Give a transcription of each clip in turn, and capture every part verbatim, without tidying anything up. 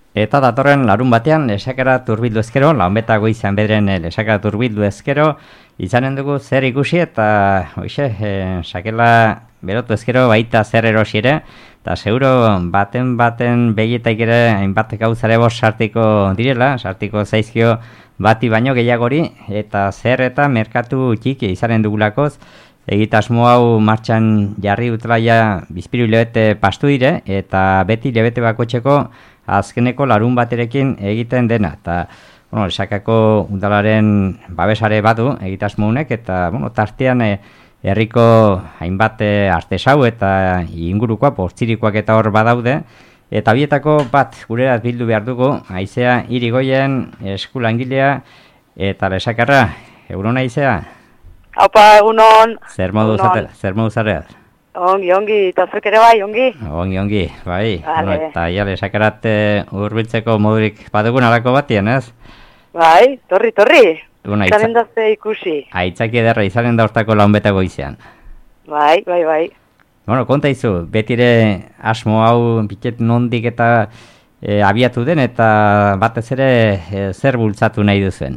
Eta datorren larun batean lesakara turbildu ezkero, launbeta goizan bederen lesakara turbildu ezkero, izanen dugu zer ikusi eta oixe, e, sakela berotu ezkero baita zer erosi ere, eta seguro baten baten begietak ere hainbat gauzare bost sartiko direla, sartiko zaizkio bati baino gehiagori, eta zer eta merkatu txiki izanen dugulakoz, egitasmo hau martxan jarri utelaia bizpiru hilabete pastu dire, eta beti hilabete bakotxeko azkeneko larun baterekin egiten dena, eta bueno, lesakako udalaren babesare badu egitasmo honek, eta bueno, tartean e, herriko hainbat e, artesau eta ingurukoa, postzirikoak eta hor badaude, eta bietako bat gurerat bildu behar dugu, Aizea Irigoyen eskulangilea eta lesakarra, egunon Aizea? Haupa, egunon. Zer modu zarea? Ongi, ongi, eta zuk ere bai, ongi? Ongi, ongi, bai. Vale. Bueno, eta ja, lesakarat hurbiltzeko modurik badugun alako batien, ez? Bai, torri, torri. Bueno, Zaren dazte ikusi. Aitzaki ederra izanen da hortako launbetago izan. Bai, bai, bai. Bueno, konta izu, betire asmo hau biket nondik eta e, abiatu den, eta batez ere e, zer bultzatu nahi duzen?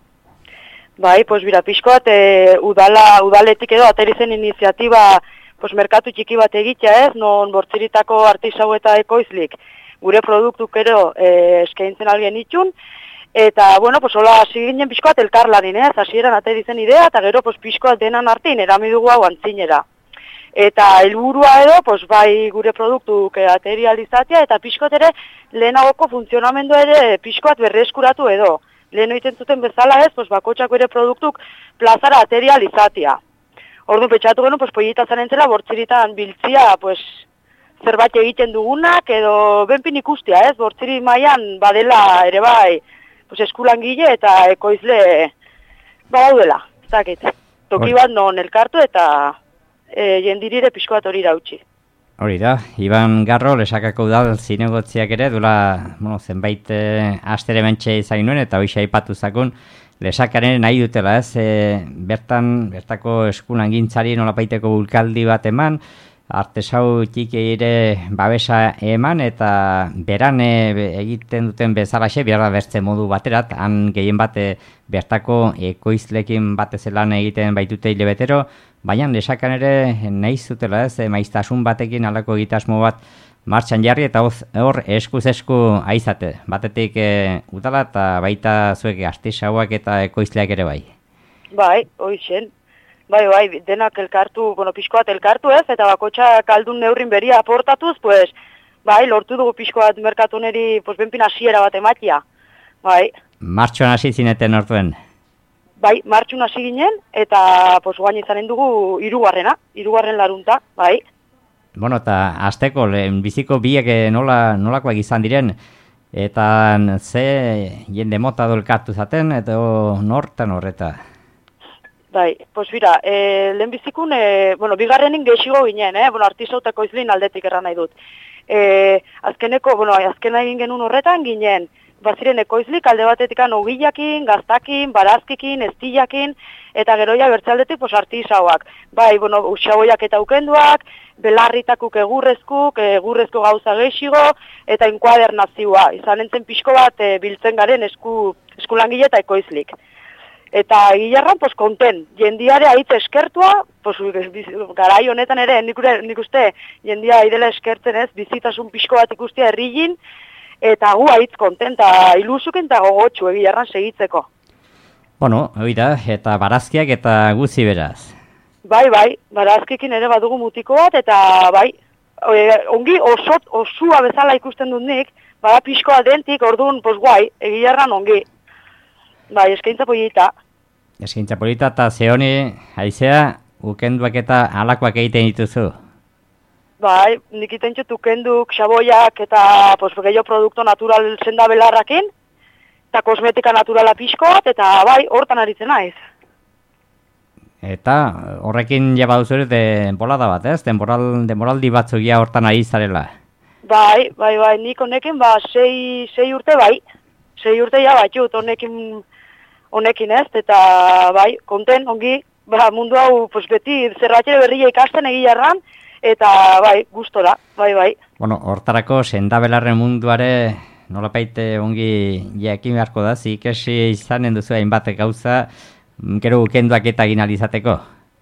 Bai, pues bira, pixkoat, e, udala, udaletik edo ateri zen iniziatiba pues, merkatu txiki bat egitea ez, non bortziritako artisau eta ekoizlik gure produktuk ero e, eskaintzen algen itxun, eta, bueno, pues hola, hasi ginen pixkoat elkarlanin, ez, hasieran ateri zen idea, eta gero, pues, pixkoat denan artin, eramidugu hau antzinera. Eta helburua edo, pues, bai gure produktuk ateri alizatea, eta pixkoat ere, lehenagoko funtzionamendu ere pixkoat berreskuratu edo. Lehen egiten zuten bezala ez, pues, bakotxako ere produktuk plazara ateri alizatea. Orduan, petxatu genuen, pues, poieta zanentzela, bortziritan biltzia, pues, zerbait egiten dugunak, edo benpin ikustia, ez, bortziri mailan badela ere bai, pues, eskulangile eta ekoizle badaudela, zakit. Toki bat non elkartu eta e, jendirire pixko bat hori irautsi. Hori da, Iban Garro, lesakako udal zinegotziak ere, duela, bueno, zenbait e, astere mentxe izan nuen, eta hoxe aipatu zakun, lesakaren nahi dutela, ez, e, bertan, bertako eskulangintzari nolapaiteko bulkaldi bat eman, artesau txiki ere babesa eman, eta beran e, egiten duten bezalaxe, behar da bertze modu baterat, han gehien bat e, bertako ekoizlekin batez lan egiten baitute hilebetero, baina lesakan ere nahi zutela, ez, e, maiztasun batekin alako egitasmo bat martxan jarri, eta hor eskuz esku aizate, batetik e, udala eta baita zuek artisauak eta ekoizleak ere bai. Bai, hoixen. Bai, bai, denak elkartu, bueno, pixkoat elkartu ez, eta bakotxa kaldun neurrin beria aportatuz, pues, bai, lortu dugu pixkoat merkatuneri, pues, benpin hasiera bat ematia. Bai. Martxoan hasi zineten ortuen? Bai, martxun hasi ginen, eta, pues, guain izanen dugu hirugarrena, hirugarren larunta, bai. Bueno, eta azteko, biziko biek nola, nolakoak izan diren, eta ze jende mota dolkartu zaten, eta nortan horreta? Bai, pues bira, e, lehen bizikun, e, bueno, bigarrenin gehiago ginen, eh? Bueno, artisautako izlin aldetik erran nahi dut. E, azkeneko, bueno, azkena egin genuen horretan ginen, baziren ekoizlik alde batetikan ogilakin, gaztakin, barazkikin, estillakin, eta geroia bertzaldetik, pues, artisauak. Bai, bueno, usaboiak eta ukenduak, belarritakuk egurrezkuk, egurrezko gauza gehiago, eta enkuadernazioa. Izan entzen pixko bat e, biltzen garen esku, eskulangile eta ekoizlik. Eta gilarran, pues, konten, jendiare aitz eskertua, pues, garai honetan ere, nik, nik uste, jendia aidela eskertzen ez, bizitasun pixko bat ikustia herrigin, eta gu aitz konten, eta ilusuken eta gogotxu egilarran segitzeko. Bueno, hori da, eta barazkiak eta guzi beraz. Bai, bai, barazkikin ere badugu mutiko bat, eta bai, ongi osot, osua bezala ikusten dut nik, bada pixkoa dentik, orduan, pues, guai, egilarran ongi. Bai, eskaintza polita. Eskaintza polita eta zehoni, Aizea, ukenduak eta alakoak egiten dituzu? Bai, nik iten txut ukenduk, xaboiak eta pues, gehiago produkto natural senda belarrakin, eta kosmetika naturala pixkoat, eta bai, hortan aritzen naiz. Eta horrekin jaba duzu ere denborada bat, ez? Denboral, denboraldi batzugia hortan ari zarela. Bai, bai, bai, nik honekin, ba, sei, sei urte bai. Sei urte ja batxut honekin, honekin ez, eta bai, konten, ongi, ba, mundu hau, pues, beti zerratxere berria ikasten egilarran, eta bai, gustora, bai, bai. Bueno, hortarako sendabelarren munduare nolapait ongi jakin beharko da, ikasi izanen duzu hainbat gauza, gero ukenduak eta egin alizateko?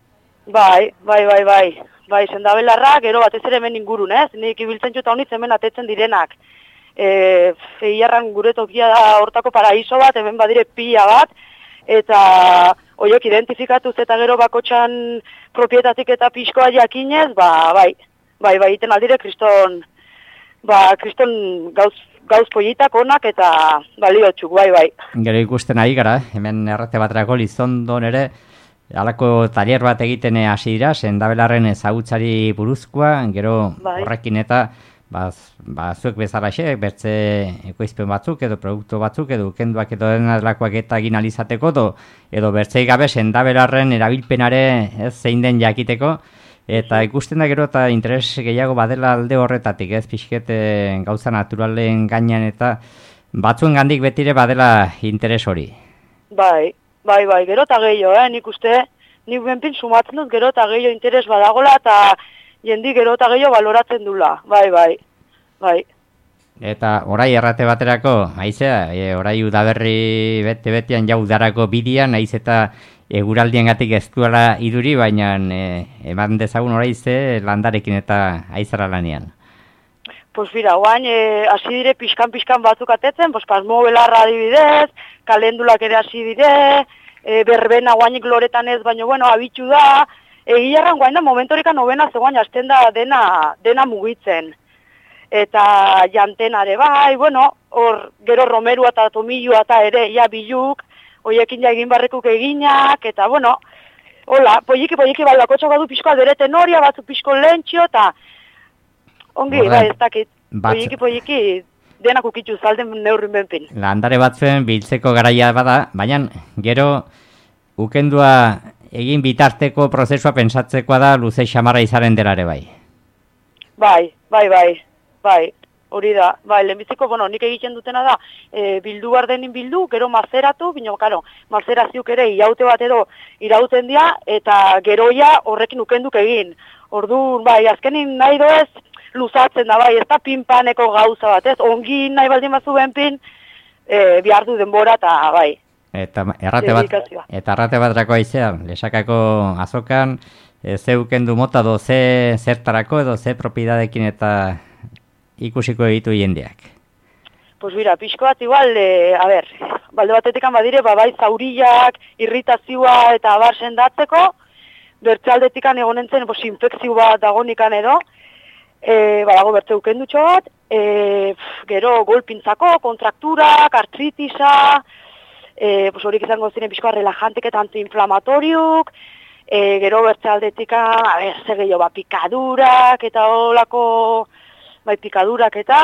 Bai, bai, bai, bai. Bai, sendabelarra, gero batez ere hemen ingurun, ez? Nik ibiltzen txuta honitz hemen atetzen direnak. E, Eiarran gure tokia da hortako paraiso bat, hemen badire pila bat, eta horiek identifikatuz eta gero bakotxan propietatik eta pixkoa jakinez, ba, bai, bai, bai, iten aldire kriston, ba, kriston gauz, gauz pollitak onak eta baliotxuk, bai, bai. Gero ikusten ari gara, hemen errate baterako Lizondon ere, halako tailer bat egiten hasi dira, sendabelarren ezagutzari buruzkoa, gero bai. Horrekin eta ba, ba, zuek bezalaxe, bertze ekoizpen batzuk edo produktu batzuk edo kenduak edo denalakoak eta egin alizateko edo, edo bertzei gabe sendabelarren erabilpenare ez zein den jakiteko, eta ikusten da gero eta interes gehiago badela alde horretatik, ez pixkete gauza naturalen gainean eta batzuen gandik betire badela interes hori. Bai, bai, bai, gero eta gehiago, eh? Nik uste, nik benpin sumatzen dut gero eta gehiago interes badagola eta jendi gero eta gehiago baloratzen dula, bai, bai, bai. Eta orai errate baterako, haizea, e, orai udaberri bete-betean ja udarako bidian, haiz eta eguraldien gatik ez duela iduri, baina e, eman dezagun orai ze landarekin eta aizara lanean. Pues bira, guain, e, hasi dire pixkan-pixkan batzuk atetzen, pues pasmo belarra adibidez, kalendulak ere hasi dire, e, berbena guainik loretan ez, baina bueno, abitxu da, egiarran guain da momentorika nobena zegoen hasten da dena, dena mugitzen. Eta jantenare bai, bueno, hor gero romerua eta tomilua eta ere, ja biluk, hoiekin ja egin barrekuk eginak, eta bueno, hola, polliki, polliki, bai, bakotxak badu pixkoa dereten horia, batzu pixko lentxio, eta ongi, Borden, bai, ez dakit, polliki, polliki, denak ukitzu zalden neurrin benpin. Landare batzuen biltzeko garaia bada, baina gero ukendua egin bitarteko prozesua pensatzekoa da luze xamarra izaren delare bai. Bai, bai, bai, bai, hori da. Bai, lehenbiziko, bueno, nik egiten dutena da, e, bildu gardenin bildu, gero mazeratu, bino, karo, mazeraziuk ere iaute bat edo irauten dira, eta geroia horrekin ukenduk egin. Orduan, bai, azkenin nahi doez, luzatzen da, bai, ez da pinpaneko gauza bat, ez, ongi nahi baldin bazu benpin, e, behar du denbora, eta bai. Eta errate bat, eta errate batrako aizea, lesakako azokan, e, ze ukendu mota do ze zertarako edo ze propiedadekin eta ikusiko egitu jendeak. Pues bira, pixko bat igual, e, a ber, balde batetikan badire, ba, bai zauriak, irritazioa eta abar sendatzeko, bertzealdetikan egonentzen, pues, infekzio bat dagonikan edo, e, badago bertze ukendutxo bat, e, gero golpintzako, kontrakturak, artritisa, E, pues horik izango ziren pixkoa relajantik eta antiinflamatoriuk, e, gero bertze aldetika, a ber, zer gehiago, ba, pikadurak eta holako, bai, pikadurak eta,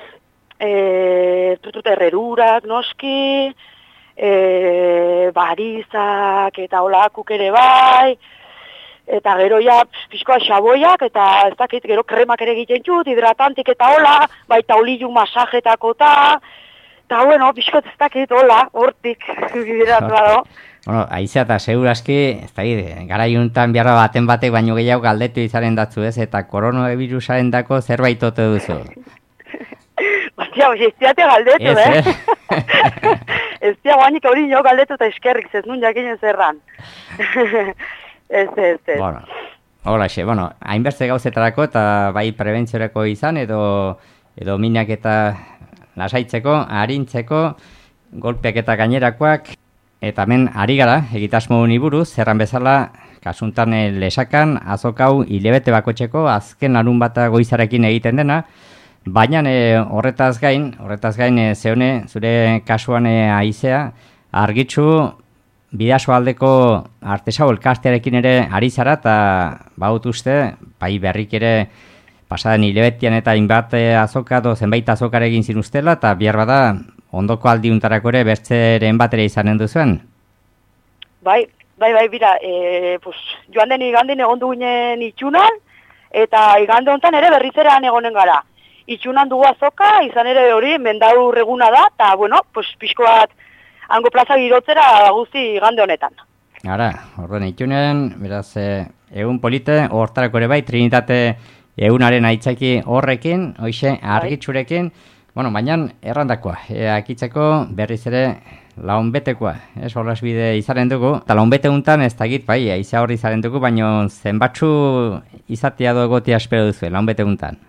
e, tutut errerurak, noski, e, barizak eta holakuk ere bai, eta gero ja pixkoa xaboiak eta ez dakit, gero kremak ere egiten jut, hidratantik eta hola, baita olilu masajetako eta, eta, bueno, pixkot ez dakit, hola, hortik, bideratu da. Bueno, aizea eta seguraski, ez dakit, gara juntan biarra baten batek baino gehiago galdetu izaren datzu ez, eta koronavirusaren dako zerbait ote duzu. Bastia, ez diate galdetu, ez, eh? Ez dia guainik hori nio galdetu eta eskerrik, ez nun jakinen zerran. Ez, ez, ez. Bueno, hola, xe, bueno, hainbertze gauzetarako eta bai prebentzioreko izan, edo, edo minak eta lasaitzeko, arintzeko, golpeak eta gainerakoak, eta hemen ari gara, egitasmo honi buruz, zerran bezala, kasuntan lesakan, azokau, hilebete bakotxeko, azken larun bata goizarekin egiten dena, baina e, horretaz gain, horretaz gain, e, zeone, zure kasuan e, aizea, argitzu, bidaso aldeko artesau elkastearekin ere ari zara, eta baut uste, bai berrik ere, pasaden hilebetian eta inbat azoka do zenbait azokare egin zinuztela, eta bihar bada ondoko aldiuntarako ere bertzeren bat ere izanen duzuen? Bai, bai, bai, bira, e, pues, joan den igandin egon duginen itxunan, eta igande honetan ere berrizeran egonen gara. Itxunan dugu azoka, izan ere hori, mendaur eguna da, eta, bueno, pues, pixko bat, hango plaza girotzera guzti igande honetan. Ara, orduen itxunen, beraz, egun polite, hortarako ere bai, Trinitate egunaren aitzaki horrekin, hoxe, argitzurekin, Bueno, baina errandakoa, e, akitzeko berriz ere launbetekoa, ez solasbide izaren dugu, eta launbete untan ez dakit, bai, aiza horri izaren dugu, baina zenbatzu izatea do egotea espero duzu, launbete untan.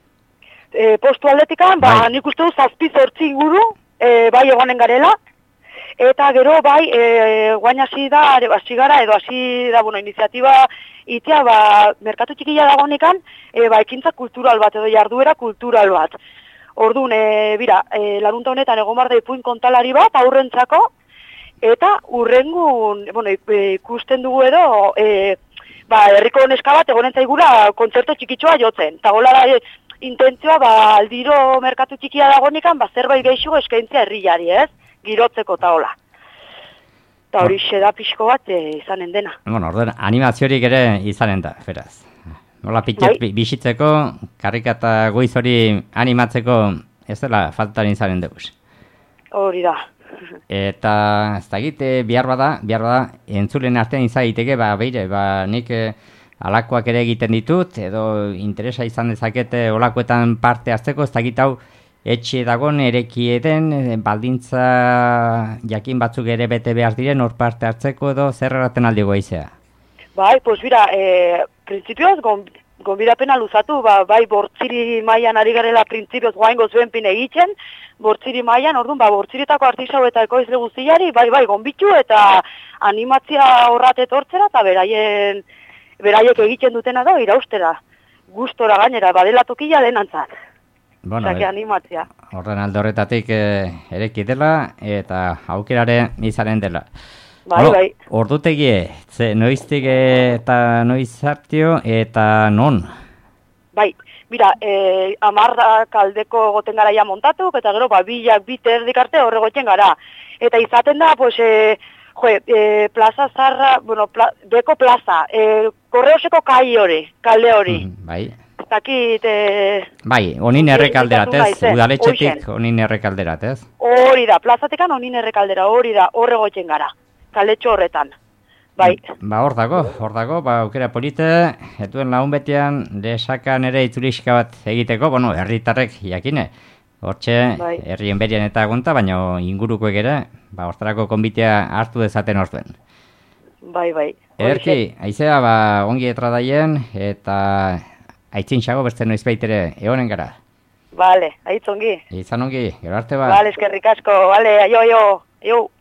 E, postu aldetikan, ba, Bai. nik uste du zazpi zortzi inguru, e, bai egonen garela, eta gero bai, e, guain hasi da, hasi gara, edo hasi da, bueno, iniziatiba itea, ba, merkatu txikila dagonikan, e, ba, ekintza kultural bat, edo jarduera kultural bat. Orduan, e, bira, e, larunta honetan egon bar da ipuin kontalari bat, aurrentzako, eta urrengun, bueno, ikusten dugu edo, e, ba, herriko neska bat egonen zaigura kontzerto txikitxoa jotzen. Eta gola da, e, intentzioa, ba, aldiro merkatu txikia dagonikan, ba, zerbait gehiago eskaintzea herriari, ez? Girotzeko eta hola. Eta hori da pixko bat e, izanen dena. Bueno, orduan, animaziorik ere izanen da, beraz. Nola pitxet Bai. bizitzeko, karrika eta goiz hori animatzeko ez dela faltan izanen dugu. Hori da. Eta ez da egite, behar bada, behar bada, entzulen artean izagiteke, ba, beire, ba, nik eh, alakoak ere egiten ditut, edo interesa izan dezakete olakoetan parte hartzeko, ez da egite hau, etxe dagon erekieten, eh, baldintza jakin batzuk ere bete behar diren, hor parte hartzeko edo zer erraten aldi goizea. Bai, pues bira, e, printzipioz, gonbidapena luzatu, ba, bai, bortziri mailan ari garela printzipioz guain gozuen pine egiten, bortziri mailan, orduan, ba, bortziritako artisau eta ekoizle guztiari, bai, bai, gonbitu eta animatzia horrat etortzera, eta beraien, beraiek egiten dutena da, iraustera, gustora gainera, badela tokila denantzat. Bueno, Osake, animatzia. Horren alde horretatik eh, ereki dela, eta aukerare izanen dela. Bai, Bueno, bai. ordutegie, ze noiztik eta noiz hartio eta non? Bai, mira, e, amarrak aldeko goten gara ja montatu, eta gero, ba, bilak, bite erdik arte horre goten gara. Eta izaten da, pues, e, jo, e, plaza zarra, bueno, pla, beko plaza, e, korreoseko kai hori, kalde hori. Mm, bai. Ez dakit, e, Bai, onin errekalderat, ez? Hoxen. Udaletxetik onin errekalderat, ez? hori da, plazatekan onin errekaldera, hori da, horre goten gara, kaldetxo horretan. Bai, Ba, hor dago, hor dago, ba, aukera polite, etuen lagun betean, lesakan ere itzulixka bat egiteko, bueno, herritarrek jakine, hortxe, Bai. herrien berien eta agunta, baina ingurukoek ere, ba, hortarako konbitea hartu dezaten ortuen. bai, bai. Horixe. Erki, aizea, ba, ongi etradaien, eta aitzin xago beste noiz baitere egonen gara. Vale, aitzongi. Izan ongi, gero arte ba. Vale, eskerrik asko, vale, aio, aio, aio.